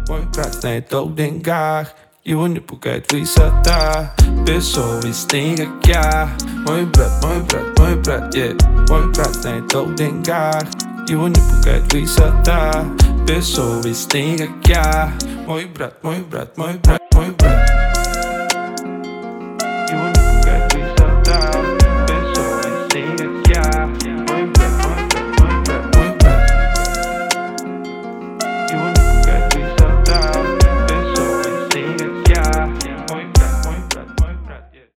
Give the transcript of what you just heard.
Мой брат знает толк в деньгах, его не пугает высота. Бессовестный, как я. Мой брат, мой брат, мой брат, yeah. Мой брат знает толк в деньгах, его не пугает высота. Бессовестный, как я. Мой брат, мой брат, мой брат, мой брат.